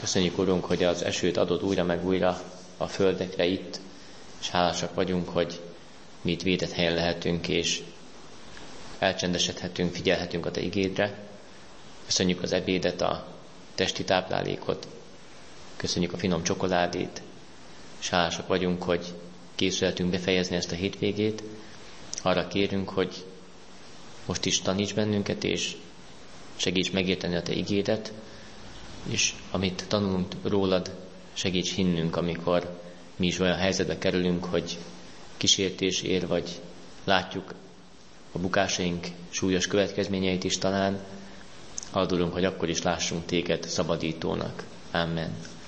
Köszönjük, Urunk, hogy az esőt adod újra meg újra a földekre itt, és hálásak vagyunk, hogy mi itt védett helyen lehetünk, és elcsendesedhetünk, figyelhetünk a Te igédre. Köszönjük az ebédet, a testi táplálékot, köszönjük a finom csokoládét, és hálásak vagyunk, hogy készülhetünk befejezni ezt a hétvégét. Arra kérünk, hogy most is taníts bennünket, és segíts megérteni a Te igédet, és amit tanulunk rólad, segíts hinnünk, amikor mi is olyan helyzetbe kerülünk, hogy kísértés ér, vagy látjuk a bukásaink súlyos következményeit is talán. Haladulunk, hogy akkor is lássunk Téged szabadítónak. Amen.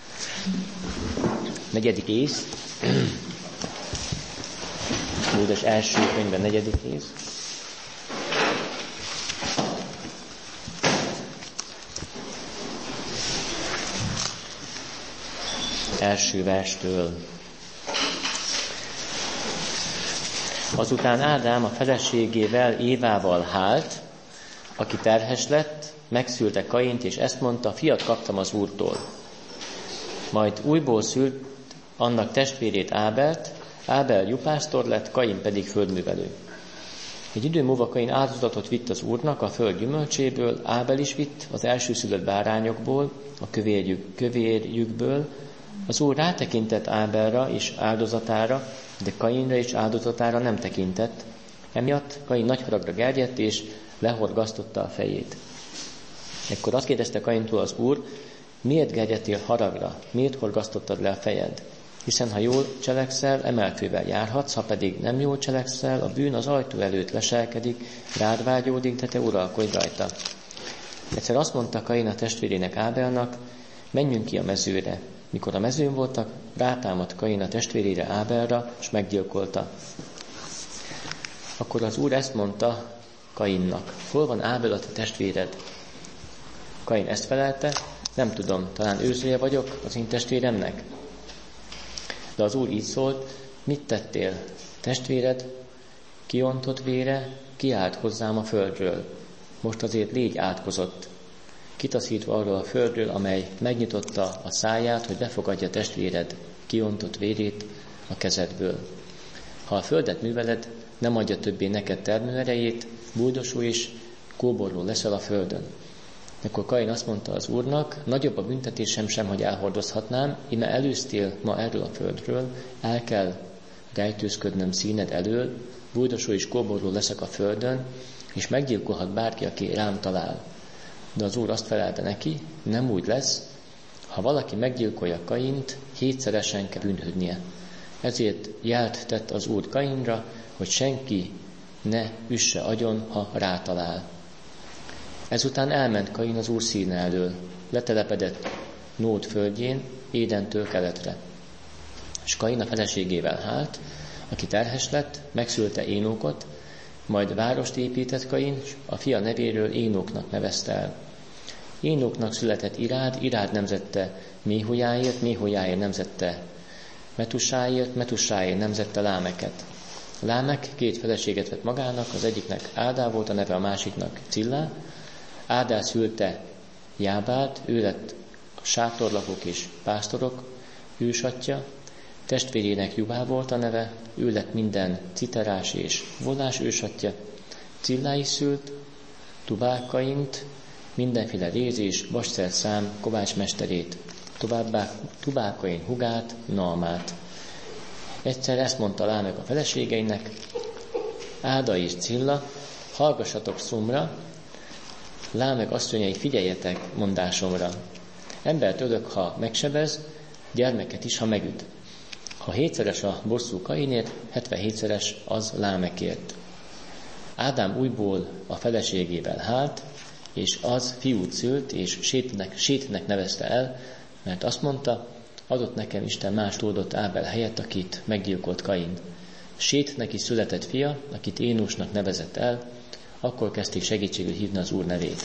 4. rész. Mózes első könyvben 4. rész. Első verstől. Azután Ádám a feleségével, Évával hált, aki terhes lett, megszülte Kaint, és ezt mondta: fiat kaptam az Úrtól. Majd újból szült annak testvérét Ábelt, Ábel juhásztor lett, Kain pedig földművelő. Egy idő múlva Kain áldozatot vitt az Úrnak a föld gyümölcséből, Ábel is vitt az elsőszülött bárányokból, a kövérjükből. Az Úr rátekintett Ábelra és áldozatára, de Kainra és áldozatára nem tekintett. Emiatt Kain nagy haragra gerjedt, és lehorgasztotta a fejét. Ekkor azt kérdezte Kaintól az Úr: miért gerjedtél haragra? Miért horgasztottad le a fejed? Hiszen ha jól cselekszel, emelkővel járhatsz, ha pedig nem jól cselekszel, a bűn az ajtó előtt leselkedik, rád vágyódik, de te uralkodj rajta. Egyszer azt mondta Kain a testvérének Ábelnak: menjünk ki a mezőre. Mikor a mezőn voltak, rátámadt Kain a testvérére Ábelra, és meggyilkolta. Akkor az Úr ezt mondta Kainnak: hol van Ábel a te testvéred? Kain ezt felelte: nem tudom, talán őrzője vagyok az én testvéremnek. De az Úr így szólt: mit tettél? Testvéred kiontott vére kiállt hozzám a földről. Most azért légy átkozott, kitaszítva arról a földről, amely megnyitotta a száját, hogy befogadja testvéred kiontott vérét a kezedből. Ha a földet műveled, nem adja többé neked termőerejét, bújdosó és kóborló leszel a földön. Akkor Kain azt mondta az Úrnak: nagyobb a büntetésem sem, hogy elhordozhatnám, íme előztél ma erről a földről, el kell rejtőzködnöm színed elől, bújdosó és kóborló leszek a földön, és meggyilkolhat bárki, aki rám talál. De az Úr azt felelte neki: nem úgy lesz, ha valaki meggyilkolja Kaint, 7-szeresen kell bűnhődnie. Ezért jelt tett az Úr Kainra, hogy senki ne üsse agyon, ha rátalál. Ezután elment Kain az Úr színe elől, letelepedett Nód földjén, Édentől keletre. És Kain a feleségével hált, aki terhes lett, megszülte Énókot, majd várost épített Kain, és a fia nevéről Énóknak nevezte el. Énóknak született Irád, Irád nemzette Méhujáért, Méhujáért nemzette Metusáért, Metusáért nemzette Lámeket. Lámek 2 feleséget vett magának, az egyiknek Ádá volt a neve, a másiknak Cillá. Ádá szülte Jábát, ő lett a sátorlakók és pásztorok ősatja. Testvérének Jubá volt a neve, ő lett minden citerás és volás ősatja. Cillá is szült Tubál-Kaint, mindenféle réz és vasszerszám kovácsmesterét, továbbá Tubál-Kain hugát, Naamát. Egyszer ezt mondta Lámek a feleségeinek: Áda és Cilla, hallgassatok szomra, Lámek asszonyai, figyeljetek mondásomra. Embert ölök, ha megsebez, gyermeket is, ha megüt. Ha 7-szeres a bosszú Kainért, 77-szeres az Lámekért. Ádám újból a feleségével hált, és az fiút szült, és Sétnek nevezte el, mert azt mondta: adott nekem Isten más oldott Ábel helyett, akit meggyilkolt Kain. Sétnek is született fia, akit Énósnak nevezett el, akkor kezdték segítségül hívni az Úr nevét.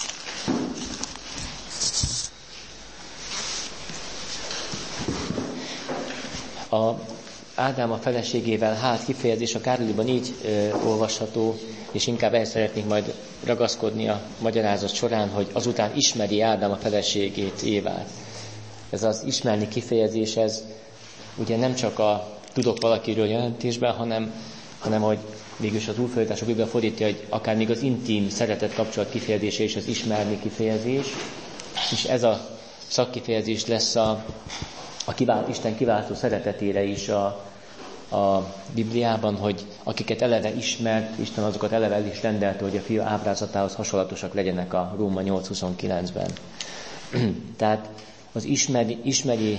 A Ádám a feleségével hált kifejezés a Károliban így olvasható, és inkább el szeretnék majd ragaszkodni a magyarázat során, hogy azután ismeri Ádám a feleségét, Évát. ez az ismerni kifejezés, ez ugye nem csak a tudok valakiről jelentésben, hanem hogy mégis az Úrfordítás a Biblia fordítja, hogy akár még az intim szeretet kapcsolat kifejezése és az ismerni kifejezés, és ez a szakkifejezés lesz Isten kiváltó szeretetére is a Bibliában, hogy akiket eleve ismert, Isten azokat eleve el is rendelte, hogy a Fia ábrázatához hasonlatosak legyenek a Róma 8:29-ben. Tehát az ismeri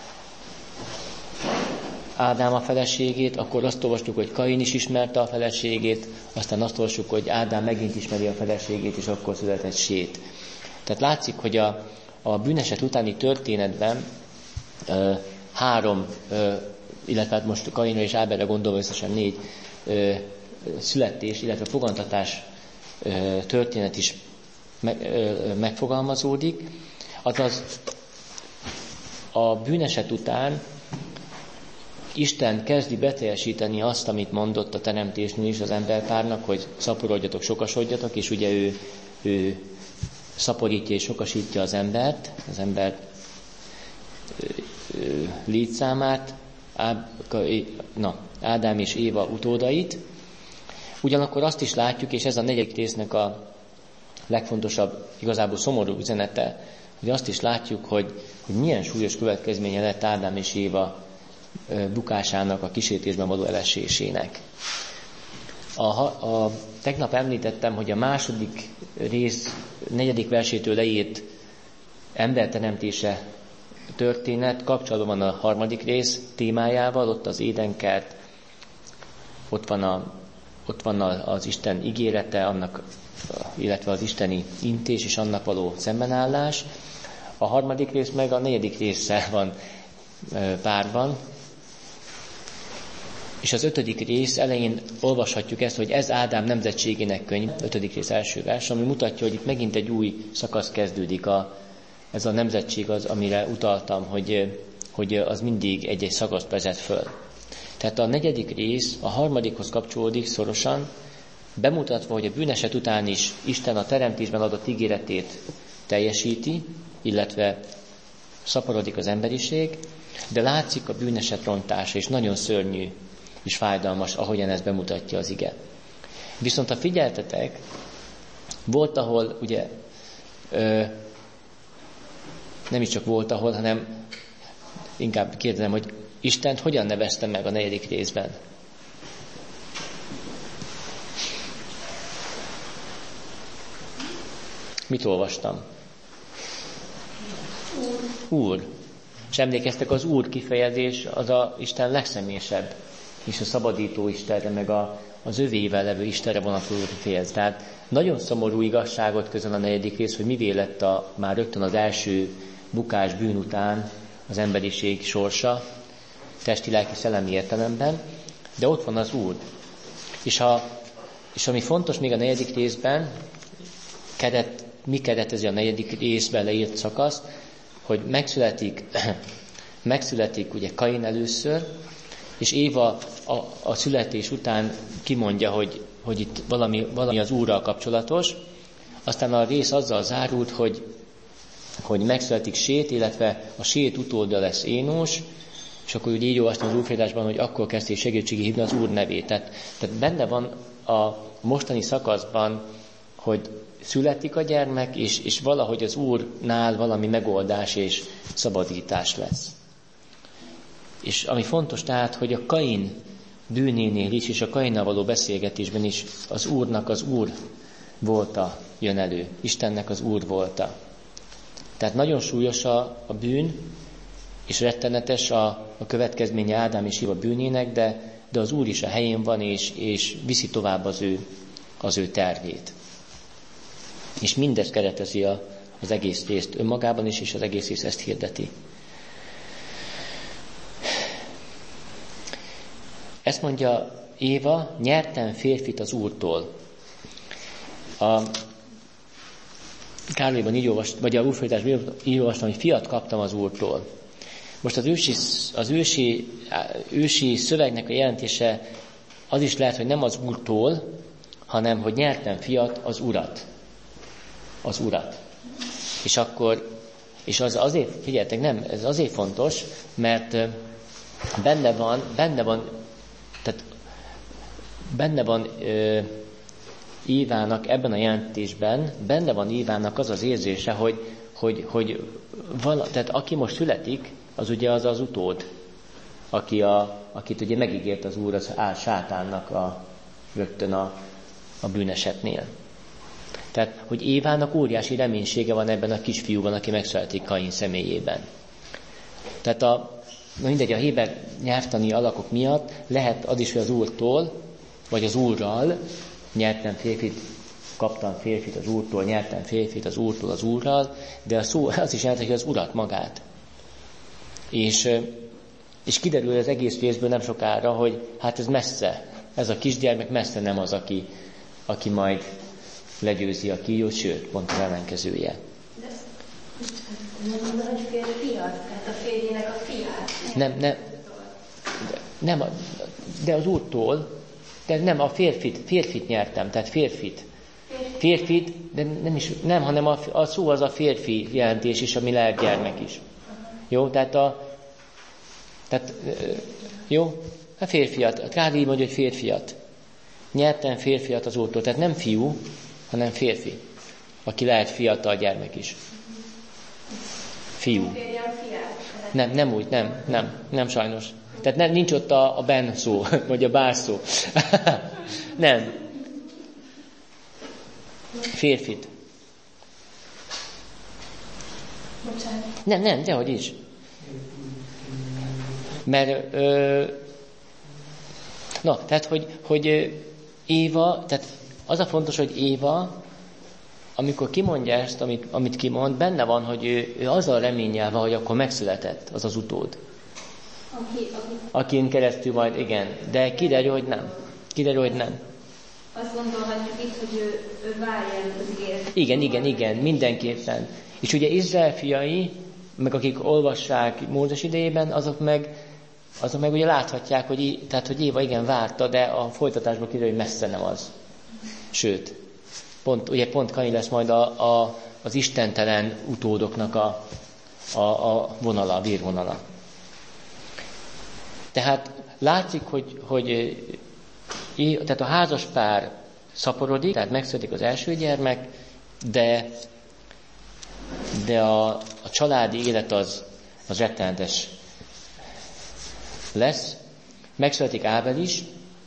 Ádám a feleségét, akkor azt olvastuk, hogy Kain is ismerte a feleségét, aztán azt olvastuk, hogy Ádám megint ismeri a feleségét, és akkor született Sét. Tehát látszik, hogy a bűneset utáni történetben három, illetve hát most Kainra és Ábelre gondolva összesen 4 születés, illetve fogantatás történet is megfogalmazódik. Azaz a bűneset után Isten kezdi beteljesíteni azt, amit mondott a teremtésnél is az emberpárnak, hogy szaporodjatok, sokasodjatok, és ugye ő szaporítja és sokasítja az embert, az ember létszámát, Ádám és Éva utódait. Ugyanakkor azt is látjuk, és ez a 4. résznek a legfontosabb, igazából szomorú üzenete, hogy azt is látjuk, hogy milyen súlyos következménye lett Ádám és Éva bukásának, a kísértésben való elesésének. Tegnap említettem, hogy a második rész 4. versétől leírt emberteremtése történet kapcsolatban van a 3. rész témájával, ott az Édenkert, ott van az Isten ígérete, annak, illetve az isteni intés és annak való szembenállás. A 3. rész meg a 4. résszel van párban. És az 5. rész elején olvashatjuk ezt, hogy ez Ádám nemzetségének könyv, 5. rész első vers, ami mutatja, hogy itt megint egy új szakasz kezdődik. Ez a nemzetség az, amire utaltam, hogy az mindig egy-egy szakaszt vezet föl. Tehát a 4. rész a 3. kapcsolódik szorosan, bemutatva, hogy a bűneset után is Isten a teremtésben adott ígéretét teljesíti, illetve szaporodik az emberiség, de látszik a bűneset rontása, és nagyon szörnyű és fájdalmas, ahogyan ezt bemutatja az ige. Viszont ha figyeltetek, volt, ahol ugye nem is csak volt, ahol, hanem inkább kérdezem, hogy Istent hogyan nevezte meg a 4. részben? Mit olvastam? Úr. És emlékeztek, az Úr kifejezés az a Isten legszemélyesebb, és a szabadító Istenre, meg az övével levő Istenre vonatkozó kifejezés. Tehát nagyon szomorú igazságot közön a 4. rész, hogy mivé lett már rögtön az első bukás bűn után az emberiség sorsa, testi, lelki, szellemi értelemben, de ott van az Úr. És ami fontos még a 4. részben, mi keretezi a 4. részben leírt szakaszt, hogy megszületik ugye Kain először, és Éva a születés után kimondja, hogy itt valami az Úrral kapcsolatos. Aztán a rész azzal zárult, hogy megszületik Sét, illetve a Sét utódja lesz Énós, és akkor úgy így olvastam az Úrfordításban, hogy akkor kezdték segítségi hívni az Úr nevét. Tehát benne van a mostani szakaszban, hogy születik a gyermek, és valahogy az Úrnál valami megoldás és szabadítás lesz. És ami fontos tehát, hogy a Kain bűnénél is, és a Kainnal való beszélgetésben is az Úrnak az Úr volta jön elő. Istennek az Úr volta. Tehát nagyon súlyos a bűn, és rettenetes a következménye Ádám és Éva bűnének, de az Úr is a helyén van, és viszi tovább az ő tervét. És mindezt keretezi az egész részt önmagában is, és az egész rész ezt hirdeti. Ezt mondja Éva, nyertem férfit az Úrtól. A Károlyban így olvastam, vagy a Úrfordításban így olvastam, hogy fiat kaptam az Úrtól. Most az ősi szövegnek a jelentése az is lehet, hogy nem az Úrtól, hanem hogy nyertem fiat, az Urat. Az Urat. És akkor És az azért, figyeljetek, nem, ez azért fontos, mert benne van Évának ebben a jelentésben, benne van Évának az az érzése, tehát aki most születik, az ugye az utód, akit ugye megígért az Úr az sátánnak rögtön a bűnesetnél. Tehát, hogy Évának óriási reménysége van ebben a kisfiúban, aki megszületik Kain személyében. Tehát a héber nyelvtani alakok miatt lehet az is, hogy az Úrtól, vagy az Úrral, nyertem férfit, kaptam férfit az Úrtól, nyertem férfit az Úrtól az Úrral, de a szó az is jelenti, hogy az Urat magát. És kiderül az egész részből nem sokára, hogy hát ez messze, ez a kisgyermek messze nem az, aki majd legyőzi a kígyót, sőt, pont az ellenkezője. De nem mondom, hogy férfiat, tehát a férjének a fiát. Nem, de az Úrtól, de nem, a férfit nyertem, tehát férfit, de nem, hanem a szó az a férfi jelentés is, ami lehet gyermek is. Jó, jó, a férfiat, kár így mondja, hogy férfiat. Nyertem férfiat az Úrtól, tehát nem fiú, hanem férfi, aki lehet fiatal gyermek is. Fiú. Nem úgy, nem sajnos. Tehát nincs ott a ben szó, vagy a bár szó. Nem. Férfit. Nem, dehogy is. Mert, tehát, hogy Éva, tehát az a fontos, hogy Éva, amikor kimondja ezt, amit kimond, benne van, hogy ő azzal reménnyel van, hogy akkor megszületett az utód. Akin keresztül majd, igen. De kiderül, hogy nem. Azt gondolhatjuk itt, hogy ő várja az ígéretet. Igen, mindenképpen. És ugye Izrael fiai, meg akik olvassák Mózes idejében, azok meg ugye láthatják, hogy Éva igen várta, de a folytatásból kiderül, hogy messze nem az. Sőt, pont Kain lesz majd az istentelen utódoknak a vonala, a vérvonala. Tehát látszik, tehát a házas pár szaporodik, tehát megszületik az első gyermek, de a családi élet az rettenetes lesz. Megszületik Ábel is,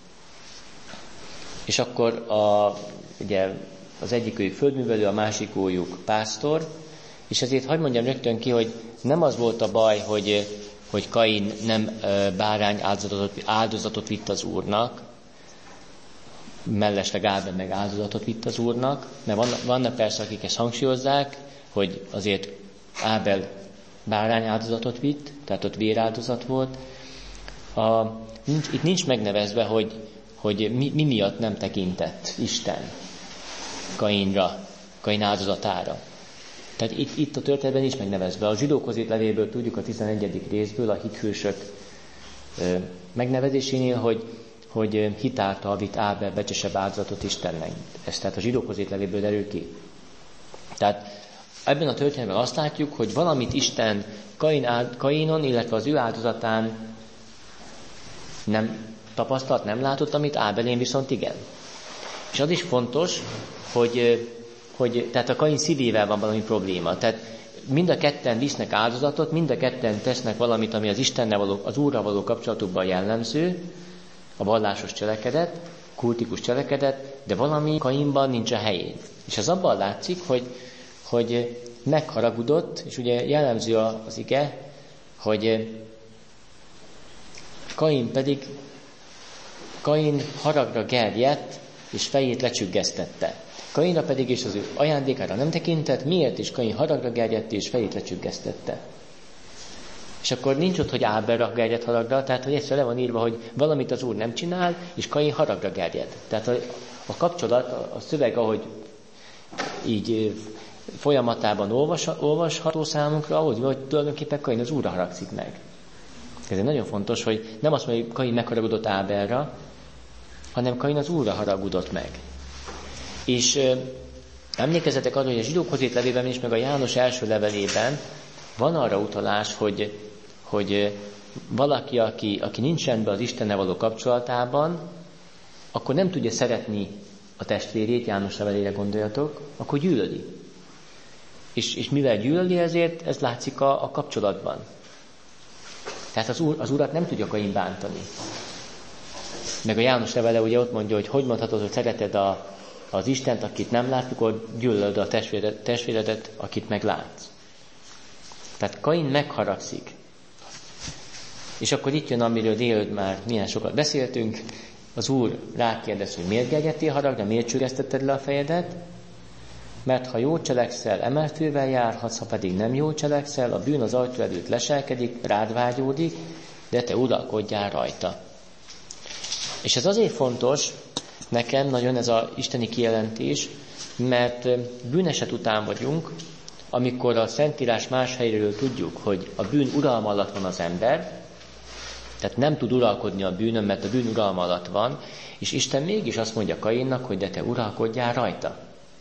és akkor ugye az egyikőjük földművelő, a másikójuk pásztor, és ezért hadd mondjam rögtön ki, hogy nem az volt a baj, hogy Kain nem bárány áldozatot vitt az Úrnak, mellesleg Ábel meg áldozatot vitt az Úrnak, mert vannak persze, akik ezt hangsúlyozzák, hogy azért Ábel bárány áldozatot vitt, tehát ott véráldozat volt. Itt nincs megnevezve, hogy mi miatt nem tekintett Isten Kain áldozatára. Tehát itt a történetben nincs megnevezve. A Zsidókhoz írt levélből tudjuk a 11. részből, a hithősök megnevezésénél, hogy hitáltal vitt Ábel becsesebb áldozatot Istennek. Ez tehát a Zsidókhoz írt levélből derül ki. Tehát ebben a történetben azt látjuk, hogy valamit Isten Kainon, illetve az ő áldozatán nem tapasztalt, nem látott, amit Ábelén viszont igen. És az is fontos, hogy tehát a Kain szívével van valami probléma. Tehát mind a ketten visznek áldozatot, mind a ketten tesznek valamit, ami az Istennel való, az Úrral való kapcsolatukban jellemző, a vallásos cselekedet, kultikus cselekedet, de valami Kainban nincs a helyén. És az abban látszik, hogy megharagudott, és ugye jellemző az ige, hogy Kain haragra gerjedt, és fejét lecsüggesztette. Kainra pedig és az ő ajándékára nem tekintett, miért is Kain haragra gerjedt, és fejét lecsüggesztette. És akkor nincs ott, hogy Ábelra gerjedt haragra, tehát hogy egyszer le van írva, hogy valamit az Úr nem csinál, és Kain haragra gerjed. Tehát a kapcsolat, a szöveg, ahogy így folyamatában olvasható számunkra, ahogy tulajdonképpen Kain az Úrra haragszik meg. Ez nagyon fontos, hogy nem azt mondja, hogy Kain megharagudott Ábelra, hanem Kain az Úrra haragudott meg. És emlékezzetek arra, hogy a Zsidókhoz írt levélben is, meg a János első levelében van arra utalás, hogy valaki, aki nincs rendben az Istennel való kapcsolatában, akkor nem tudja szeretni a testvérét, János levelére gondoljatok, akkor gyűlöli. És mivel gyűlöli, ezért ez látszik a kapcsolatban. Tehát az Urat nem tudja Kain bántani. Meg a János levele ugye ott mondja, hogy mondhatod, hogy szereted az Istent, akit nem lát, mikor gyűlölöd a testvéredet, akit meg látsz. Tehát Kain megharagszik. És akkor itt jön, amiről délőtt már milyen sokat beszéltünk, az Úr rákérdez, hogy miért gerjedtél haragra, miért csüresztetted le a fejedet? Mert ha jól cselekszel, emelfővel járhatsz, ha pedig nem jól cselekszel, a bűn az ajtó előtt leselkedik, rád vágyódik, de te uralkodjál rajta. És ez azért fontos nekem nagyon ez az isteni kijelentés, mert bűneset után vagyunk, amikor a Szentírás más helyről tudjuk, hogy a bűn uralma alatt van az ember, tehát nem tud uralkodni a bűnön, mert a bűn uralma alatt van, és Isten mégis azt mondja Kainnak, hogy de te uralkodjál rajta.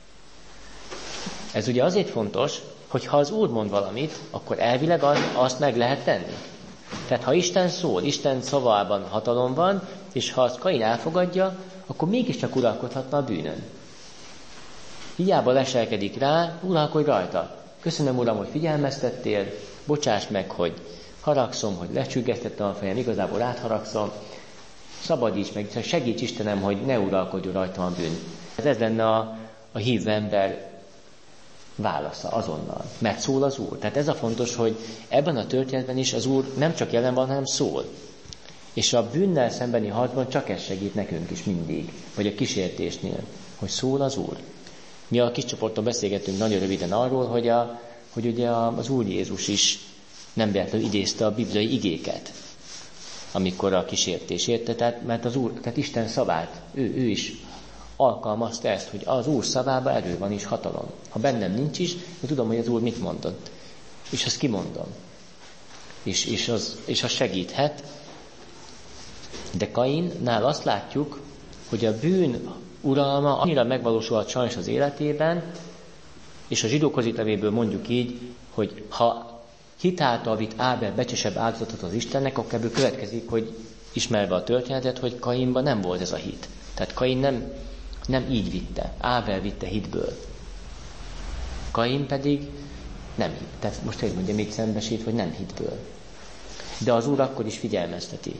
Ez ugye azért fontos, hogy ha az Úr mond valamit, akkor elvileg azt meg lehet tenni. Tehát ha Isten szól, Isten szavában hatalom van, és ha azt Kain elfogadja, akkor mégiscsak uralkodhatna a bűnön. Hiába leselkedik rá, uralkodj rajta. Köszönöm, Uram, hogy figyelmeztettél, bocsáss meg, hogy haragszom, hogy lecsüggesztettem a fejem, igazából átharagszom, szabadíts meg, segíts Istenem, hogy ne uralkodjon rajta a bűn. Ez lenne a hívő ember válasza azonnal, mert szól az Úr. Tehát ez a fontos, hogy ebben a történetben is az Úr nem csak jelen van, hanem szól. És a bűnnel szembeni harcban csak ez segít nekünk is mindig, vagy a kísértésnél, hogy szól az Úr. Mi a kis csoporton beszélgetünk nagyon röviden arról, hogy ugye az Úr Jézus is nem véletlenül idézte a bibliai igéket, amikor a kísértés érte, mert az Úr, tehát Isten szavát, ő is alkalmazta ezt, hogy az Úr szavában erő van és hatalom. Ha bennem nincs is, én tudom, hogy az Úr mit mondott. És azt kimondom. És az segíthet. De Kainnál azt látjuk, hogy a bűn uralma annyira megvalósulhat sajnos az életében, és a Zsidókhoz írt levélből mondjuk így, hogy ha hitáltal vitt Ábel becsesebb áldozatot az Istennek, akkor ebből következik, hogy ismerve a történetet, hogy Kainban nem volt ez a hit. Tehát Kain nem így vitte. Ábel vitte hitből. Kain pedig nem hit. Tehát most hogy mondja, még szembesít, hogy nem hitből. De az Úr akkor is figyelmezteti.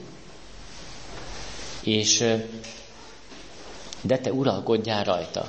És de te uralkodjál rajta.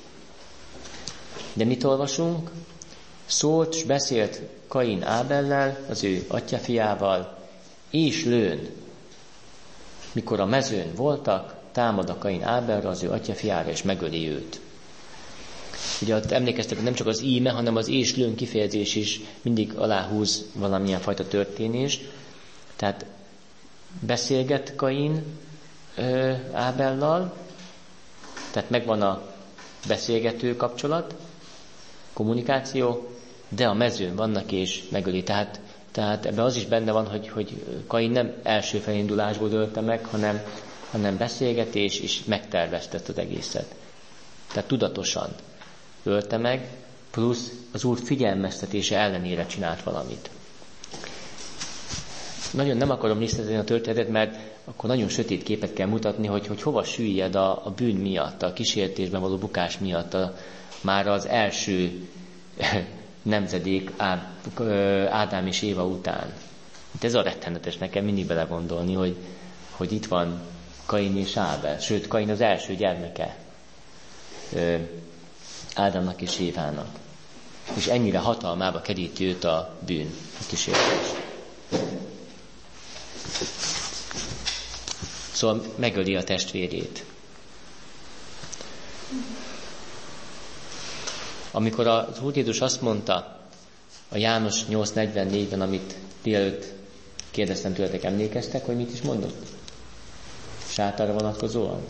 De mit olvasunk? Szólt és beszélt Kain Ábellel, az ő atyafiával, és lőn. Mikor a mezőn voltak, támad a Kain Ábelre, az ő atyafiára, és megöli őt. Ugye ott emlékeztek, nem csak az íme, hanem az és lőn kifejezés is mindig aláhúz valamilyen fajta történést. Tehát beszélget Kain Ábellal, tehát megvan a beszélgető kapcsolat, kommunikáció, de a mezőn vannak és megöli. Tehát ebben az is benne van, hogy Kain nem első felindulásból ölte meg, hanem beszélgetés, és megtervezte ezt az egészet. Tehát tudatosan ölte meg, plusz az Úr figyelmeztetése ellenére csinált valamit. Nagyon nem akarom részletezni a történetet, mert akkor nagyon sötét képet kell mutatni, hogy hova süllyed a bűn miatt, a kísértésben való bukás miatt, már az első nemzedék Ádám és Éva után. Ez a rettenetes nekem mindig belegondolni, hogy itt van Kain és Ábel, sőt Kain az első gyermeke Ádámnak és Évának. És ennyire hatalmába keríti őt a bűn, a kísértés. Szóval megöli a testvérét. Amikor az Úr Jézus azt mondta a János 8:44-ben, amit délelőtt kérdeztem tőletek, emlékeztek, hogy mit is mondott? Sátára vonatkozóan.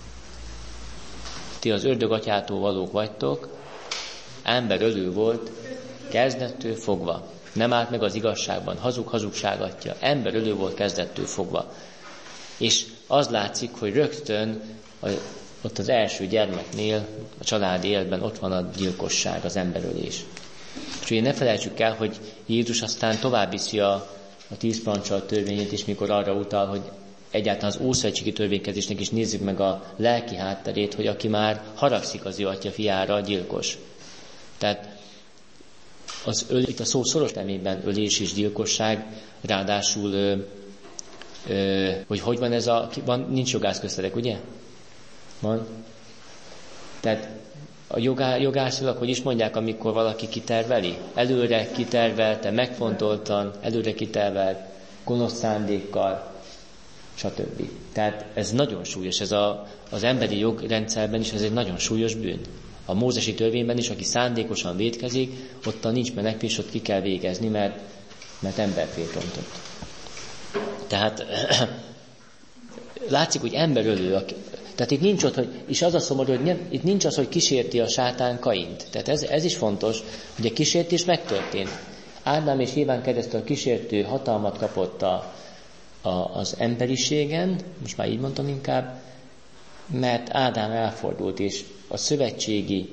Ti az ördög atyától valók vagytok, emberölő volt, kezdettől fogva. Nem állt meg az igazságban, hazugságatja. Emberölő volt kezdettől fogva. És az látszik, hogy rögtön ott az első gyermeknél, a családi életben ott van a gyilkosság, az emberölés. És ugye ne felejtsük el, hogy Jézus aztán tovább viszi a 10 parancsol törvényét is, mikor arra utal, hogy egyáltalán az ószövetségi törvénykezésnek is nézzük meg a lelki hátterét, hogy aki már haragszik az ő atya fiára, gyilkos. Tehát itt a szó szoros nemében ölés és gyilkosság, ráadásul, hogy van ez nincs jogász köztetek, ugye? Van? Tehát a jogászok, hogy is mondják, amikor valaki kiterveli? Előre kitervelte, megfontoltan, előre kitervelt, gonosz szándékkal, stb. Tehát ez nagyon súlyos, ez az emberi jogrendszerben is ez egy nagyon súlyos bűn. A mózesi törvényben is, aki szándékosan vétkezik, ottan nincs menekvés, ott ki kell végezni, mert emberfét rontott. Tehát látszik, hogy emberölő. Tehát itt nincs ott, és az a szomorú, hogy itt nincs az, hogy kísérti a sátán Kaint. Tehát ez is fontos, hogy a kísértés megtörtént. Ádám és Éván keresztül a kísértő hatalmat kapott az emberiségen, most már így mondtam inkább, mert Ádám elfordult, és a szövetségi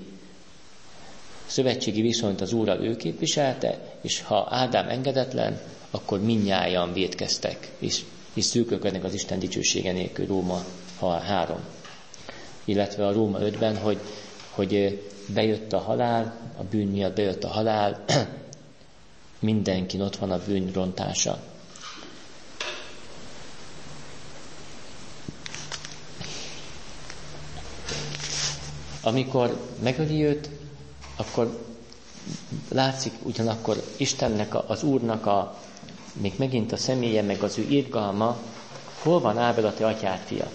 viszonyt az Úrral ő képviselte, és ha Ádám engedetlen, akkor mindnyájan vétkeztek, és szűkölködnek az Isten dicsősége nélkül, Róma 3. Illetve a Róma 5-ben, hogy bejött a halál, a bűn miatt bejött a halál, mindenkin ott van a bűn rontása. Amikor megöli őt, akkor látszik ugyanakkor Istennek, az Úrnak még megint a személye, meg az ő irgalma, hol van Ábel a te atyád fia?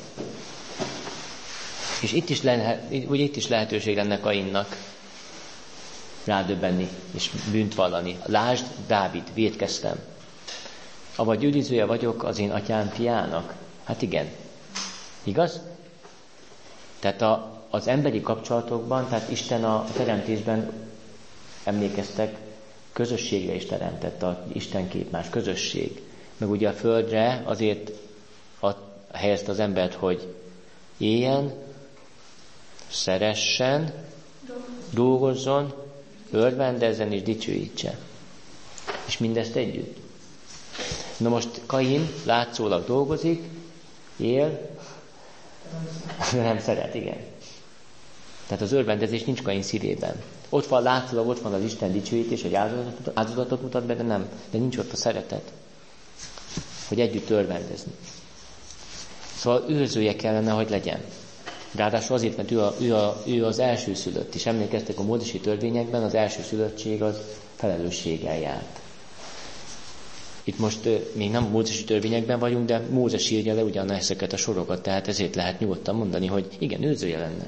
És itt is lehetőség lenne Kainnak rádöbbenni és bűnt vallani. Lásd, Dávid, vétkeztem. Avagy üldözője vagyok az én atyám fiának? Hát igen. Igaz? Tehát az emberi kapcsolatokban, tehát Isten a teremtésben, emlékeztek, közösségre is teremtett a Isten képmás, közösség. Meg ugye a földre azért helyezte az embert, hogy éljen, szeressen, dolgozzon, örvendezzen és dicsőítse. És mindezt együtt. Na most Kain látszólag dolgozik, él, de nem szeret, igen. Tehát az örvendezés nincs Kain szívében. Ott van látszólag, ott van az Isten dicsőítés, hogy áldozatot mutat be, de nincs ott a szeretet. Hogy együtt örvendezni. Szóval őrzője kellene, hogy legyen. Ráadásul azért, mert ő az elsőszülött. És emlékeztek, a mózesi törvényekben az elsőszülöttség az felelősséggel járt. Itt most még nem mózesi törvényekben vagyunk, de Mózes írja le ugyanezeket a sorokat, tehát ezért lehet nyugodtan mondani, hogy igen, őrzője lenne.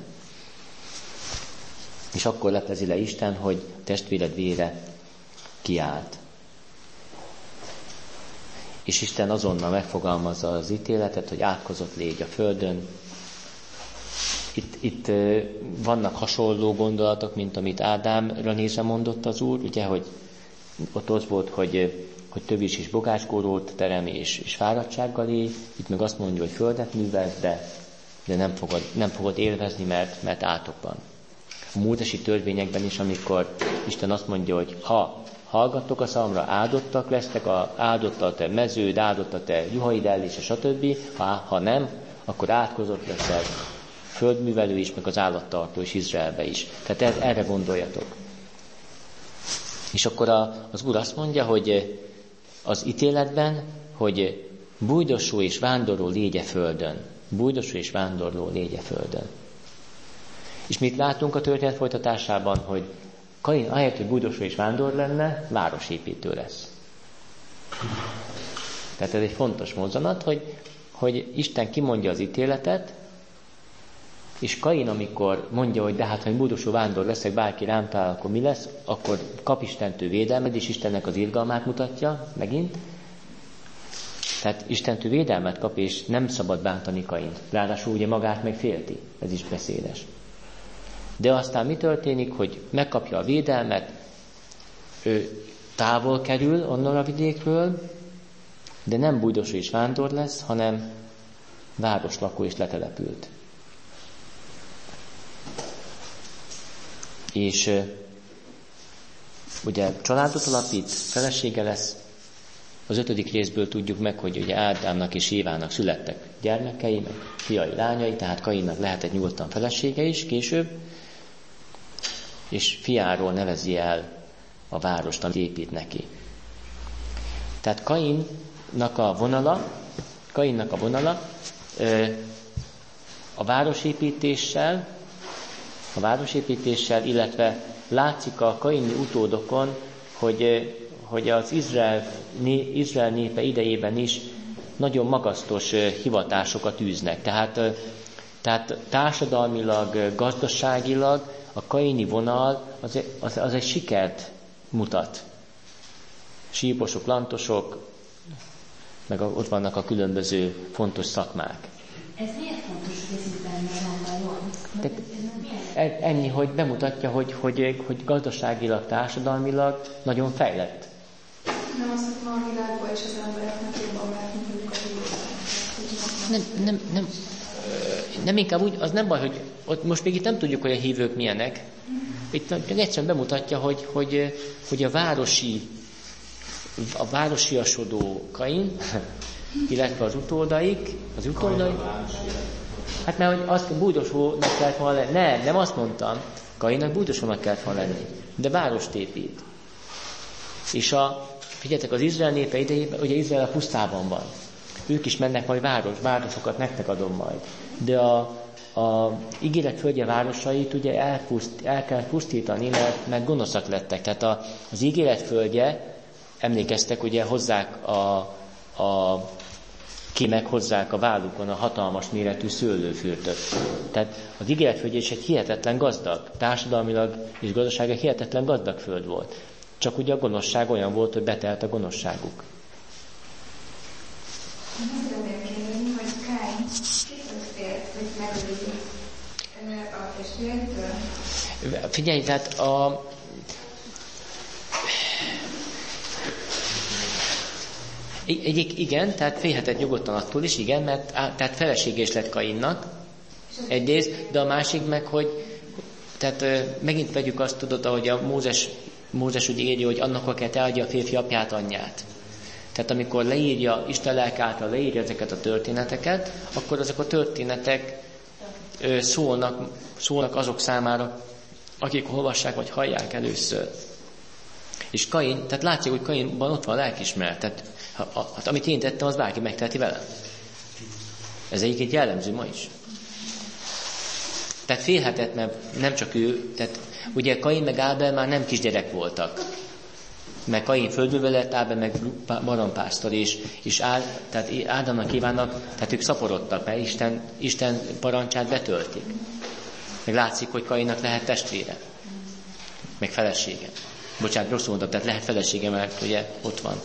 És akkor leplezi le Isten, hogy testvéred vére kiállt. És Isten azonnal megfogalmazza az ítéletet, hogy átkozott légy a földön. Itt vannak hasonló gondolatok, mint amit Ádámra nézve mondott az Úr, ugye, hogy ott az volt, hogy tövis és bogácsgórót terem és fáradtsággal él. Itt meg azt mondja, hogy földet művelsz, de nem fogod élvezni, mert átok van. A mózesi törvényekben is, amikor Isten azt mondja, hogy ha hallgattok a szavamra, áldottak lesztek, áldott a te meződ, áldott a te juhaid ellése, stb. Ha nem, akkor átkozott leszel, földművelő is, meg az állattartó is Izraelbe is. Tehát erre gondoljatok. És akkor az Úr azt mondja, hogy az ítéletben, hogy bújdosó és vándorló légye földön. Bújdosó és vándorló légye földön. És mit látunk a történet folytatásában, hogy Kain ahelyett, hogy bújdosó és vándor lenne, városépítő lesz. Tehát ez egy fontos mozzanat, hogy Isten kimondja az ítéletet, és Kain, amikor mondja, hogy de hát, ha egy bújdosó vándor leszek, bárki rám talál, akkor mi lesz, akkor kap Istentől védelmet, és Istennek az irgalmát mutatja megint. Tehát Istentől védelmet kap, és nem szabad bántani Kaint. Ráadásul ugye magát meg félti. Ez is beszédes. De aztán mi történik, hogy megkapja a védelmet, ő távol kerül onnan a vidékről, de nem bújdosó és vándor lesz, hanem városlakó és letelepült. És ugye családot alapít, felesége lesz. Az 5. részből tudjuk meg, hogy ugye Ádámnak és Évának születtek gyermekei, fiai, lányai, tehát Kainnak lehetett nyugodtan felesége is később, és fiáról nevezi el a várost, amit épít neki. Tehát Kainnak a vonala a városépítéssel, illetve látszik a kaini utódokon, hogy az Izrael népe idejében is nagyon magasztos hivatásokat űznek. Tehát társadalmilag, gazdaságilag a kaini vonal az egy sikert mutat. Síposok, lantosok, meg ott vannak a különböző fontos szakmák. Ez miért fontos, hogy ez itt benne van? Ennyi, hogy bemutatja, hogy gazdaságilag, társadalmilag nagyon fejlett. Nem azt, hogy ma a világban is az embereknek jobban lehet, mint mondjuk a hívők. Nem inkább úgy, az nem baj, hogy ott most még itt nem tudjuk, hogy a hívők milyenek. Itt egyszerűen bemutatja, hogy a városiasodó Kain, illetve az utódaik, hát mert hogy azt bújdosónak kellett volna lenni. Nem azt mondtam, Kainnak bújdosónak kellett volna lenni, de várost épít. És figyeljetek, az Izrael népe idejében, ugye Izrael a pusztában van. Ők is mennek majd városokat nektek adom majd. De a ígéret földje városait ugye el kell pusztítani, mert gonoszak lettek. Tehát az ígéret földje, emlékeztek, ugye hozzák a kémek hozzák a vállukon a hatalmas méretű szőlőfürtöt. Tehát az ígéret földje is egy hihetetlen gazdag, társadalmilag és gazdaságilag hihetetlen gazdag föld volt. Csak ugye a gonoszság olyan volt, hogy betelt a gonoszságuk. Azt szeretném kérdezni, hogy Káin kitől félt, hogy megöli a testvérektől? Figyelj, tehát igen, tehát félhetett nyugodtan attól is, igen, mert tehát felesége is lett Kainnak, egyrészt, de a másik meg, hogy tehát megint vegyük azt, tudod, ahogy a Mózes úgy írja, hogy annak kell teadja a férfi apját, anyját. Tehát amikor Isten lelke által leírja ezeket a történeteket, akkor azok a történetek szólnak azok számára, akik olvassák vagy hallják először. És Kain, tehát látszik, hogy Kainban ott van a lelkiismeret. Tehát amit én tettem, az bárki megteheti velem. Ez egyébként jellemző ma is. Tehát félhetett, mert nem csak ő, tehát ugye Kain meg Ábel már nem kisgyerek voltak. Mert Kain földművelet, Ábel meg barambásztor, és tehát Ádámnak Évának, tehát ők szaporodtak, mert Isten parancsát betöltik. Meg látszik, hogy Kainnak lehet testvére, meg felesége. Bocsánat, rosszul mondtam, tehát lehet felesége, mert ugye ott van.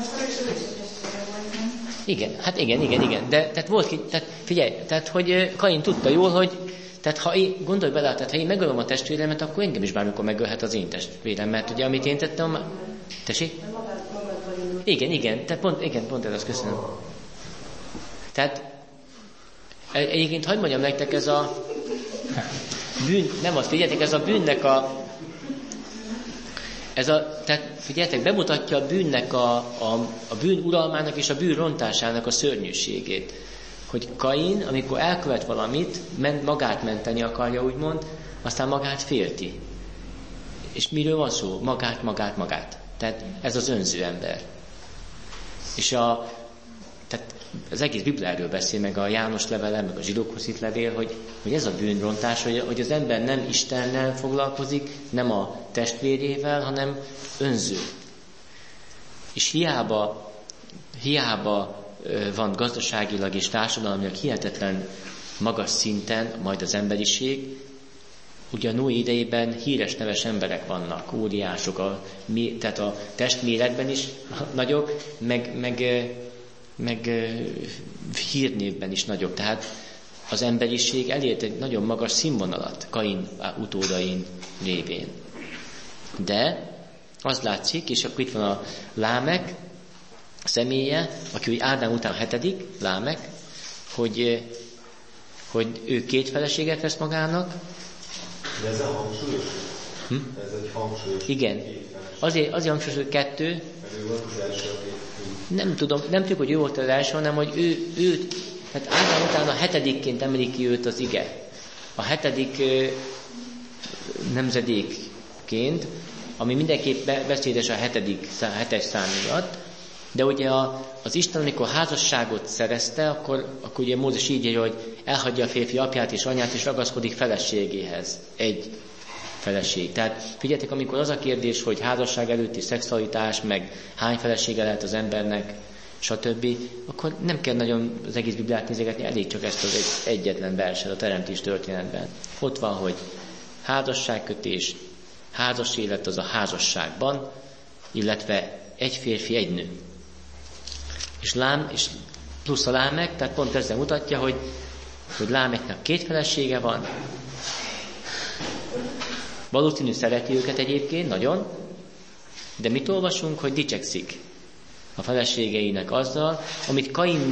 Igen, hát igen. De tehát volt, tehát figyelj, tehát hogy Kain tudta jól, hogy tehát gondolj bele, tehát ha én megölöm a testvéremet, akkor engem is bármikor megölhet az én testvérem, mert ugye amit én tettem, tessék? Igen, tehát pont ez az, köszönöm. Tehát egyébként hagyd mondjam nektek, ez a bűn, nem azt figyeljetek, ez a bűnnek tehát figyeljetek, bemutatja a bűnnek a bűn uralmának és a bűn rontásának a szörnyűségét. Hogy Kain, amikor elkövet valamit, magát menteni akarja, úgymond, aztán magát félti. És miről van szó? Magát. Tehát ez az önző ember. És tehát az egész Biblia erről beszél, meg a János levele, meg a zsidókhoz írt levél, hogy ez a bűnrontás, hogy az ember nem Istennel foglalkozik, nem a testvérével, hanem önző. És hiába van gazdaságilag és társadalmilag hihetetlen magas szinten majd az emberiség, ugye a Noé idejében híres neves emberek vannak, óriások, tehát a testméretben is nagyok, meg hírnévben is nagyobb. Tehát az emberiség elért egy nagyon magas színvonalat Kain utódain révén. De az látszik, és akkor itt van a Lámek személye, aki Ádám után 7. Lámek, hogy ő 2 feleséget vesz magának. De ez a hangsúlyos. Ez egy hangsúlyos. Igen. Azért hangsúlyos, hogy 2. Mert ő volt az első, nem tudjuk, hogy ő volt az első, hanem hogy ő tehát általában utána 7-ként emelik ki őt az ige. A 7. nemzedékként, ami mindenképp beszédes a 7. szám miatt, de ugye az Isten, amikor házasságot szerezte, akkor ugye Mózes így írja, hogy elhagyja a férfi apját és anyát, és ragaszkodik feleségéhez. Egy feleség. Tehát figyeljetek, amikor az a kérdés, hogy házasság előtti szexualitás, meg hány felesége lehet az embernek, stb., akkor nem kell nagyon az egész Bibliát nézegetni, elég csak ezt az egyetlen verset a teremtés történetben. Ott van, hogy házasságkötés, házas élet az a házasságban, illetve egy férfi, egy nő. És plusz a Lámek, tehát pont ezzel mutatja, hogy Lámeknek 2 felesége van. Valószínű szereti őket egyébként, nagyon, de mit olvasunk, hogy dicsekszik a feleségeinek azzal, amit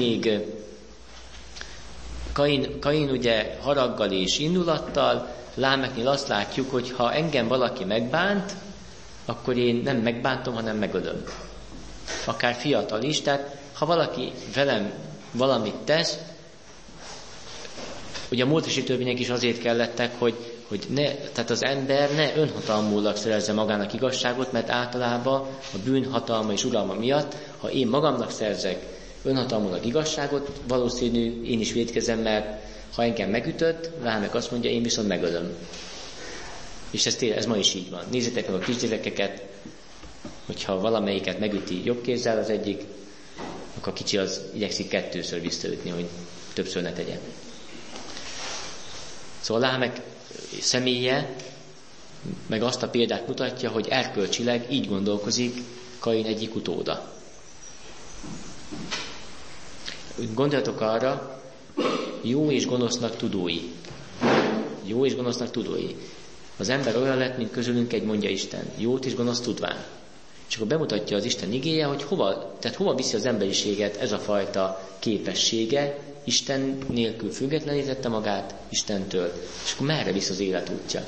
Kain ugye haraggal és indulattal, Lámeknél azt látjuk, hogy ha engem valaki megbánt, akkor én nem megbántom, hanem megölöm. Akár fiatal is, tehát ha valaki velem valamit tesz, ugye a mózesi törvények is azért kellettek, hogy tehát az ember ne önhatalmulag szerezze magának igazságot, mert általában a bűn hatalma és uralma miatt, ha én magamnak szerzek önhatalmulag igazságot, valószínű én is vétkezem, mert ha engem megütött, Lámek azt mondja, én viszont megölöm. És ez ma is így van. Nézzétek meg a kisgyerekeket, hogyha valamelyiket megüti jobb kézzel az egyik, akkor a kicsi az igyekszik 2-ször visszaütni, hogy többször ne tegyen. Szóval Lámek személye meg azt a példát mutatja, hogy erkölcsileg így gondolkozik Kain egyik utóda. Gondoljatok arra, jó és gonosznak tudói. Jó és gonosznak tudói. Az ember olyan lett, mint közülünk egy, mondja Isten. Jót és gonosz tudván. És akkor bemutatja az Isten igéje, hogy hova viszi az emberiséget ez a fajta képessége. Isten nélkül függetlenítette magát Istentől. És akkor merre visz az élet útja?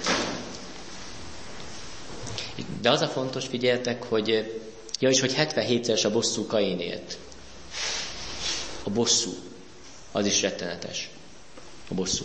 De az a fontos, figyeljetek, hogy 77-szeres a bosszú Kainért. A bosszú. Az is rettenetes. A bosszú.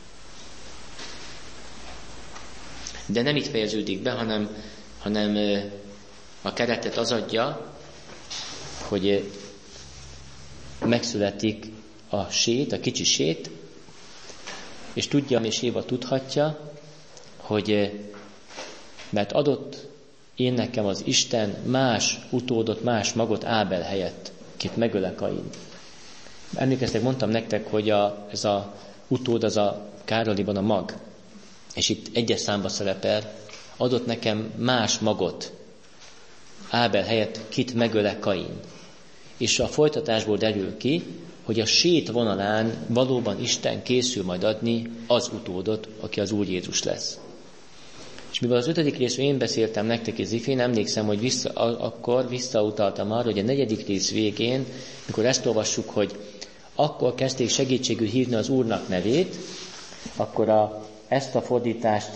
De nem itt fejeződik be, hanem a keretet az adja, hogy megszületik a sét, a kicsi sét, és tudja, és Éva tudhatja, hogy mert adott én nekem az Isten más utódot, más magot Ábel helyett, kit megöle Kain. Emlékeztek, mondtam nektek, hogy ez a utód, az a Károliban a mag, és itt 1-es számba szerepel, adott nekem más magot Ábel helyett, kit megöle Kain. És a folytatásból derül ki, hogy a sét vonalán valóban Isten készül majd adni az utódot, aki az Úr Jézus lesz. És mivel az 5. részről én beszéltem nektek és Zifén, emlékszem, hogy akkor visszautaltam arra, hogy a 4. rész végén, mikor ezt olvassuk, hogy akkor kezdték segítségül hívni az Úrnak nevét, akkor ezt a fordítást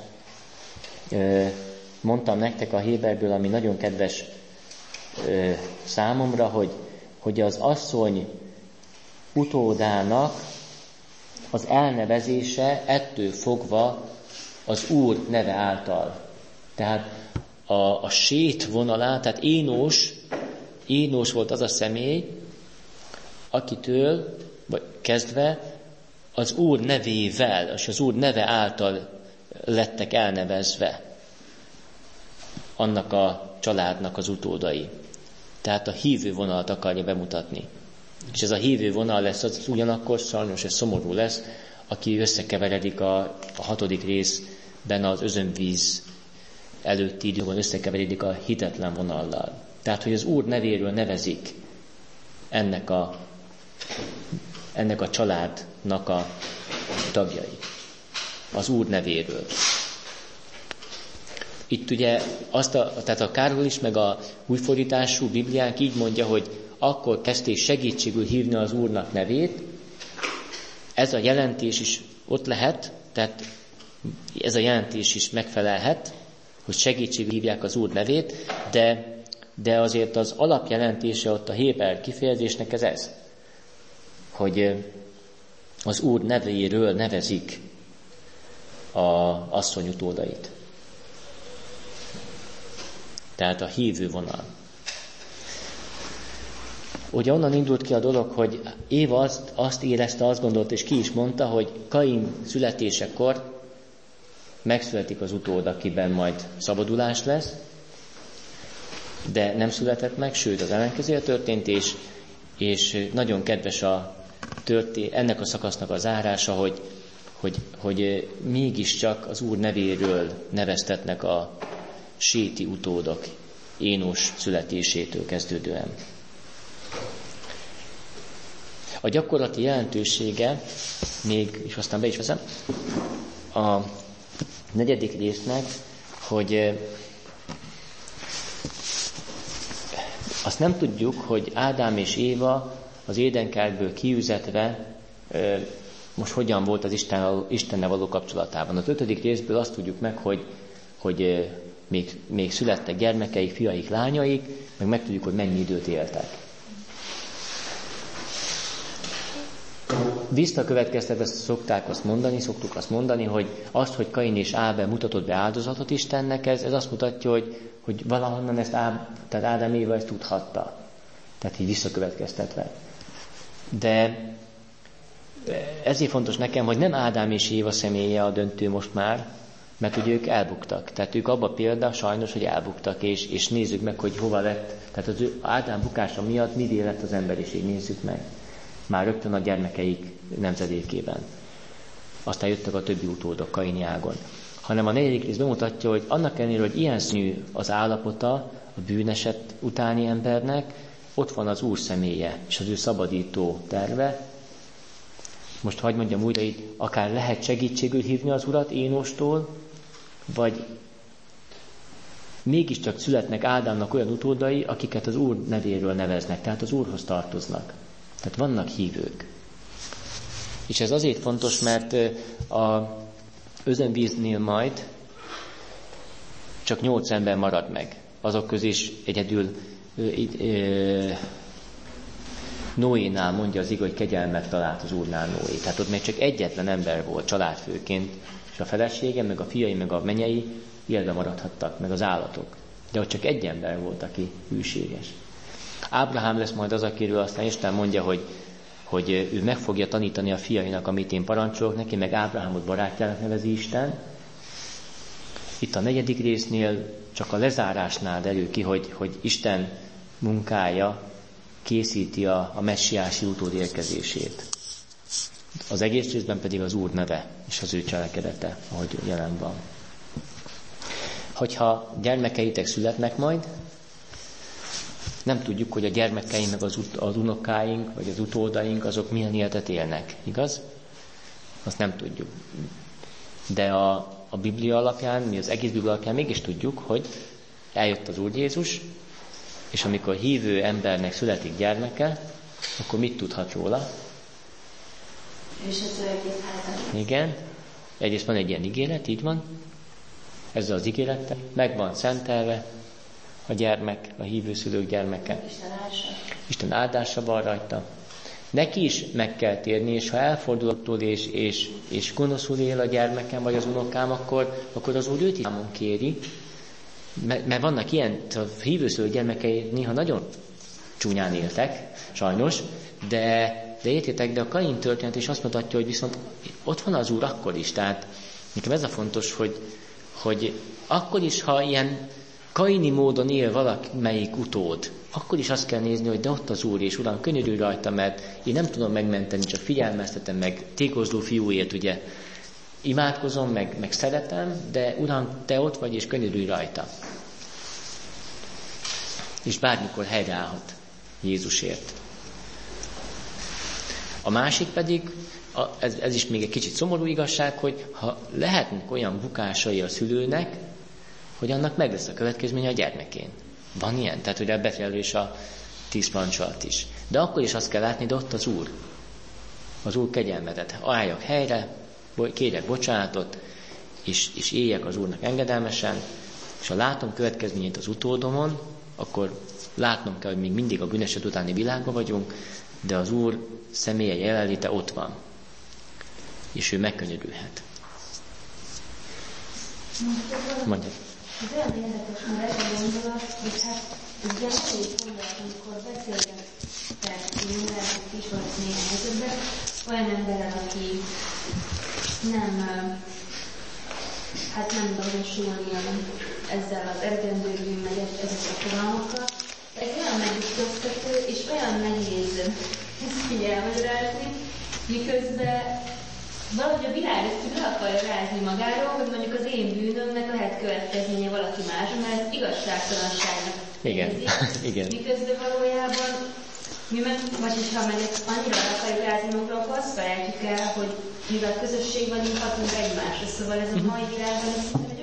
mondtam nektek a Héberből, ami nagyon kedves számomra, hogy az asszony utódának az elnevezése ettől fogva az Úr neve által. Tehát a sét vonalán, tehát Énós volt az a személy, akitől vagy kezdve az Úr nevével, és az Úr neve által lettek elnevezve annak a családnak az utódai. Tehát a hívő vonalat akarja bemutatni. És ez a hívő vonal lesz, az ugyanakkor sajnos ez szomorú lesz, aki összekeveredik a 6. részben az özönvíz előtti időben összekeveredik a hitetlen vonallal. Tehát, hogy az Úr nevéről nevezik ennek a családnak a tagjai. Az Úr nevéről. Itt ugye tehát a Károly is, meg a újfordítású Bibliánk így mondja, hogy akkor kezdték segítségül hívni az Úrnak nevét. Ez a jelentés is ott lehet, tehát ez a jelentés is megfelelhet hogy segítségül hívják az Úr nevét, de azért az alapjelentése ott a héber kifejezésnek ez, hogy az Úr nevéről nevezik az asszony utódait. Tehát a hívő vonal. Ugye onnan indult ki a dolog, hogy Éva azt érezte, azt gondolta, és ki is mondta, hogy Kain születésekor megszületik az utód, akiben majd szabadulás lesz, de nem született meg, sőt az ellenkezője történt, és nagyon kedves ennek a szakasznak a zárása, hogy mégiscsak az Úr nevéről neveztetnek a séti utódok Énos születésétől kezdődően. A gyakorlati jelentősége még, és aztán be is veszem, a 4. résznek, hogy azt nem tudjuk, hogy Ádám és Éva az Édenkertből kiüzetve most hogyan volt az Istennel való kapcsolatában. Az 5. részből azt tudjuk meg, hogy még születtek gyermekeik, fiaik, lányaik, meg megtudjuk, hogy mennyi időt éltek. Visszakövetkeztetve szoktuk azt mondani, hogy azt, hogy Kain és Ábel mutatott be áldozatot Istennek, ez azt mutatja, hogy valahonnan ezt tehát Ádám Éva ezt tudhatta. Tehát így visszakövetkeztetve. De ezért fontos nekem, hogy nem Ádám és Éva személye a döntő most már, mert ugye ők elbuktak. Tehát ők abban példa sajnos, hogy elbuktak, és nézzük meg, hogy hova lett. Tehát az Ádám bukása miatt mi lett az emberiség, nézzük meg. Már rögtön a gyermekeik nemzedékében. Aztán jöttek a többi utódok Kaini ágon. Hanem a 4. rész bemutatja, hogy annak ellenére, hogy ilyen színű az állapota a bűneset utáni embernek, ott van az Úr személye, és az ő szabadító terve. Most hadd mondjam újra, így akár lehet segítségül hívni az Urat Énostól, vagy mégiscsak születnek Ádámnak olyan utódai, akiket az Úr nevéről neveznek, tehát az Úrhoz tartoznak. Tehát vannak hívők. És ez azért fontos, mert az özönvíznél majd csak 8 ember marad meg. Azok közé is egyedül Noénál mondja az igaz, hogy kegyelmet talált az Úrnál Noé. Tehát ott még csak egyetlen ember volt családfőként, és a felesége, meg a fiai, meg a menyei életben maradhattak, meg az állatok. De ott csak egy ember volt, aki hűséges. Ábrahám lesz majd az, akiről aztán Isten mondja, hogy ő meg fogja tanítani a fiainak, amit én parancsolok neki, meg Ábrahámot barátjának nevezi Isten. Itt a 4. résznél csak a lezárásnál derül ki, hogy Isten munkája készíti a messiási utód érkezését. Az egész részben pedig az Úr neve és az ő cselekedete, ahogy jelen van. Hogyha gyermekeitek születnek majd, nem tudjuk, hogy a gyermekeink, meg az unokáink, vagy az utódaink, azok milyen életet élnek, igaz? Azt nem tudjuk. De a Biblia alapján, mi az egész Biblia alapján mégis tudjuk, hogy eljött az Úr Jézus, és amikor hívő embernek születik gyermeke, akkor mit tudhat róla? És ez ő egész házan. Igen. Egyrészt van egy ilyen ígéret, így van. Ezzel az ígérettel meg van szentelve a gyermek, a hívőszülők gyermeke. Isten áldása van rajta. Neki is meg kell térni, és ha elfordul és gonoszul él a gyermekem vagy az unokám, akkor az Úr őt számon kéri. Mert vannak ilyen, a hívőszülők gyermekei néha nagyon csúnyán éltek, sajnos, de értitek, de a Kain történet is azt mutatja, hogy viszont ott van az Úr akkor is. Tehát nekem ez a fontos, hogy akkor is, ha ilyen kaini módon él valamelyik utód, akkor is azt kell nézni, hogy de ott az Úr, és Uram, könyörülj rajta, mert én nem tudom megmenteni, csak figyelmeztetem, meg tékozló fiúért, ugye, imádkozom, meg szeretem, de Uram, te ott vagy, és könyörülj rajta. És bármikor helyreállhat Jézusért. A másik pedig, ez is még egy kicsit szomorú igazság, hogy ha lehetnek olyan bukásai a szülőnek, hogy annak meg lesz a következménye a gyermekén. Van ilyen? Tehát, hogy befejező is a 10 parancsolat is. De akkor is azt kell látni, de ott az Úr. Az Úr kegyelmetet. Álljak helyre, kérjek bocsánatot, és éljek az Úrnak engedelmesen, És ha látom következményét az utódomon, akkor látnom kell, hogy még mindig a bűneset utáni világban vagyunk, de az Úr személye jelenléte ott van. És ő megkönnyörülhet. Mondja. Ez olyan érdekes, mert ez a gondolat, hogy hát ez ugye nehéz gondolat, amikor beszélgettek, lehet is volt néhány helyzetben, olyan emberrel, aki nem dolgosulni ezzel az eredendőből, meg ezekkel a fogalmakkal. Ez olyan megütköztető, és olyan nehéz ezt így elmagyarázni, miközben valahogy a világ ezt le akarja rázni magáról, hogy mondjuk az én bűnömnek lehet következménye valaki másra, mert ez igazságtalanságnak érzi. Igen. Miközben valójában mi meg, vagyis ha meg ezt annyira akarjuk rázni magunkra, akkor azt felejtjük el, hogy mivel közösség vagyunk, hatunk egymásra. Szóval ez a mai világban ez egy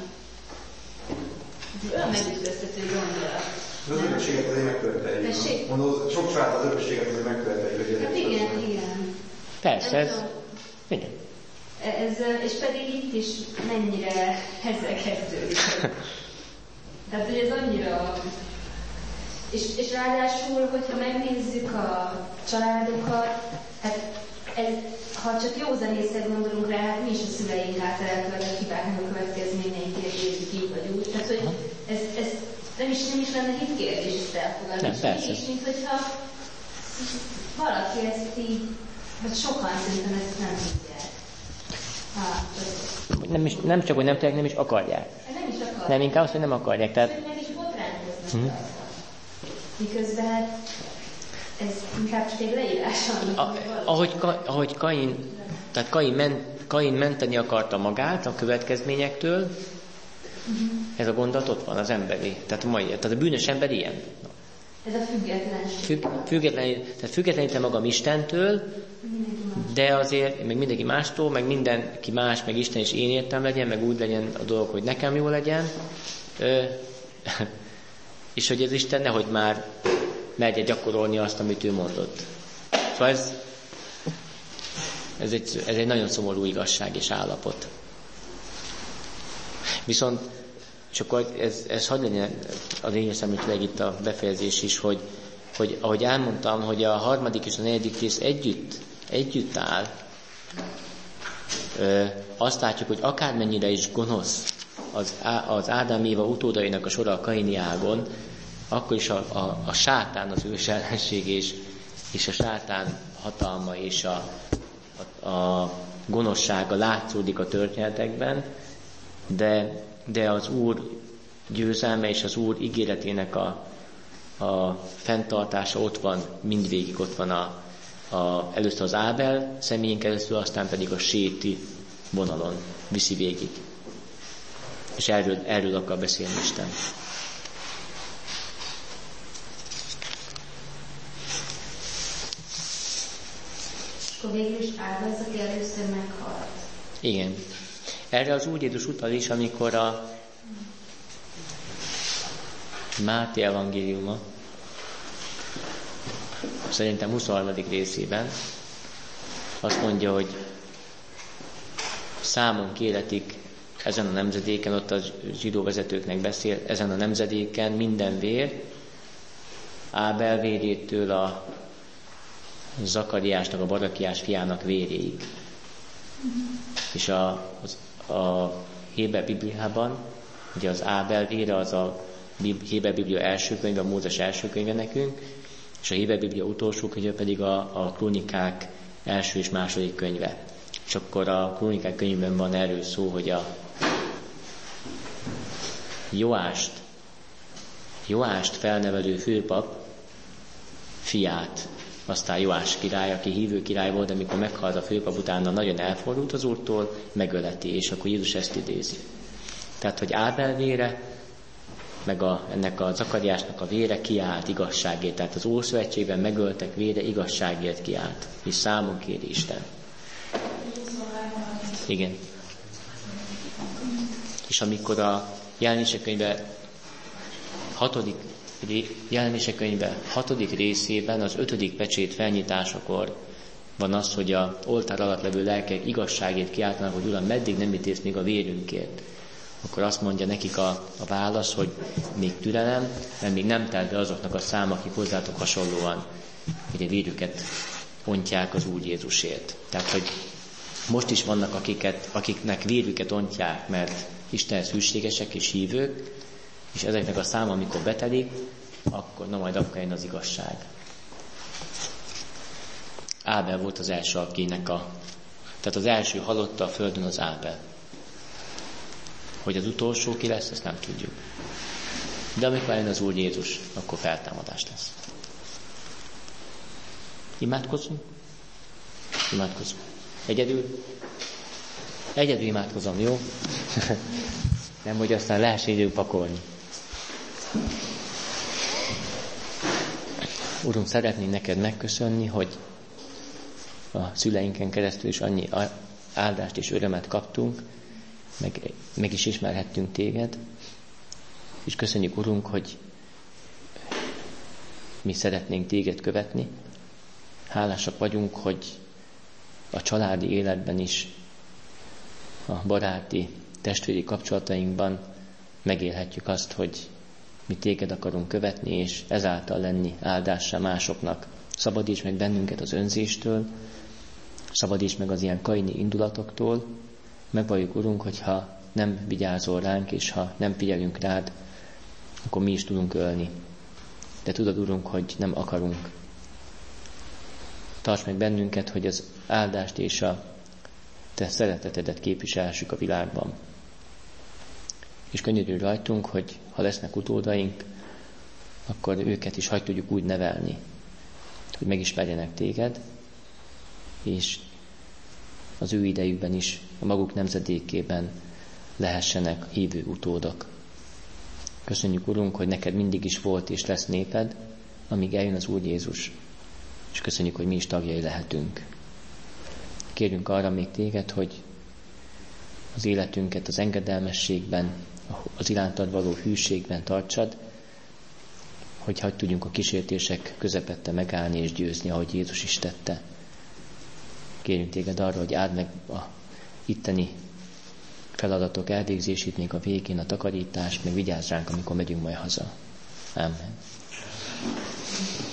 olyan megütköztető gondolat. Az örökséget azért megköveteljük. Mondom, sok család az örökséget azért megköveteljük. Hát igen. Persze, ez... Igen. És pedig itt is mennyire ezzel kezdődik. Tehát, hogy ez annyira... És ráadásul, hogyha megnézzük a családokat, hát ha csak józanészre gondolunk rá, hát mi is a szüleink által elkövetett hibáknak a következményeinkért érzük így vagy úgy. Tehát, hogy ez nem is lenne hitkérdés ezt elfogadni. Nem, persze. És mint hogyha valaki ezt így, vagy sokan szerintem ezt nem tudják. Nem csak, hogy nem tudják, nem is akarják. Nem is akarják. Nem, inkább azt, hogy nem akarják. Tehát... Meg is botránkoznak. Miközben ez inkább csak egy leírás. Ahogy Kain menteni akarta magát a következményektől, ez a gondolat ott van az emberi. Tehát a bűnös ember ilyen. Ez a függetlenség. Függetlenítem magam Istentől, de azért még mindenki mástól, meg mindenki más, meg Isten is én értem legyen, meg úgy legyen a dolog, hogy nekem jó legyen. És hogy az Isten nehogy már merje gyakorolni azt, amit ő mondott. Szóval ez egy nagyon szomorú igazság és állapot. Viszont, és akkor ez hadd legyen a lényes említőleg itt a befejezés is, hogy ahogy elmondtam, hogy a 3. és a 4. rész együtt áll, azt látjuk, hogy akármennyire is gonosz az Ádám Éva utódainak a sora a kaini ágon, akkor is a sátán az ős ellenség, és a sátán hatalma és a gonoszsága látszódik a történetekben, de az Úr győzelme és az Úr ígéretének a fenntartása ott van, mindvégig ott van először az Ábel személyén keresztül, aztán pedig a séti vonalon viszi végig. És erről akar beszélni Isten. És akkor végül is Ábel az, aki először meghalt. Igen. Erre az Úr Jézus utal is, amikor a Máté evangéliuma, szerintem 23. részében azt mondja, hogy számon kéretik ezen a nemzedéken, ott a zsidó vezetőknek beszél, ezen a nemzedéken minden vér, Ábel vérétől a Zakariásnak, a Barakiás fiának véréig. És a Héber Bibliában, ugye az Ábel vére az a Héber Biblia első könyve, a Mózes első könyve nekünk, és a Héber Biblia utolsó könyve pedig a Krónikák első és második könyve. És akkor a Krónikák könyvben van erről szó, hogy a Joást felnevelő főpap fiát, aztán Joás király, aki hívő király volt, de amikor meghalt a főpap, utána nagyon elfordult az Úrtól, megöleti, és akkor Jézus ezt idézi. Tehát, hogy Ábel vére, meg ennek a Zakariásnak a vére kiállt igazságért. Tehát az Ószövetségben megöltek vére igazságért kiállt, és számon kéri Isten. Igen. És amikor a Jelenések könyve 6. részében, az 5. pecsét felnyitásakor van az, hogy a oltár alatt levő lelkek igazságért kiáltanak, hogy Uram, meddig nem ítélsz még a vérünkért? akkor azt mondja nekik a válasz, hogy még türelem, mert még nem telt be azoknak a szám, akik hozzátok hasonlóan, hogy a vérüket ontják az Úr Jézusért. Tehát, hogy most is vannak, akiknek vérüket ontják, mert Istenhez hűségesek és hívők, és ezeknek a száma, amikor betelik, akkor jön az igazság. Ábel volt az első, tehát az első halotta a földön az Ábel. Hogy az utolsó ki lesz, ezt nem tudjuk. De amikor eljön az Úr Jézus, akkor feltámadás lesz. Imádkozzunk? Imádkozzunk. Egyedül imádkozom, jó? Nem, hogy aztán lehessen idő pakolni. Urunk, szeretnénk neked megköszönni, hogy a szüleinken keresztül is annyi áldást és örömet kaptunk, meg is ismerhettünk téged, és köszönjük, Urunk, hogy mi szeretnénk téged követni. Hálásak vagyunk, hogy a családi életben is, a baráti, testvéri kapcsolatainkban megélhetjük azt, hogy mi téged akarunk követni, és ezáltal lenni áldássá másoknak. Szabadíts meg bennünket az önzéstől, szabadíts meg az ilyen kaini indulatoktól. Megvalljuk, Urunk, hogyha nem vigyázol ránk, és ha nem figyelünk rád, akkor mi is tudunk ölni. De tudod, Urunk, hogy nem akarunk. Tarts meg bennünket, hogy az áldást és a te szeretetedet képviselhessük a világban. És könyörülj rajtunk, hogy ha lesznek utódaink, akkor őket is hagy tudjuk úgy nevelni, hogy megismerjenek téged, és az ő idejükben is, a maguk nemzedékében lehessenek hívő utódok. Köszönjük, Urunk, hogy neked mindig is volt és lesz néped, amíg eljön az Úr Jézus. És köszönjük, hogy mi is tagjai lehetünk. Kérjünk arra még téged, hogy az életünket az engedelmességben, az irántad való hűségben tartsad, hogy hadd tudjunk a kísértések közepette megállni és győzni, ahogy Jézus is tette. Kérjünk téged arra, hogy áld meg a itteni feladatok elvégzését, még a végén a takarítást, meg vigyázz ránk, amikor megyünk majd haza. Amen.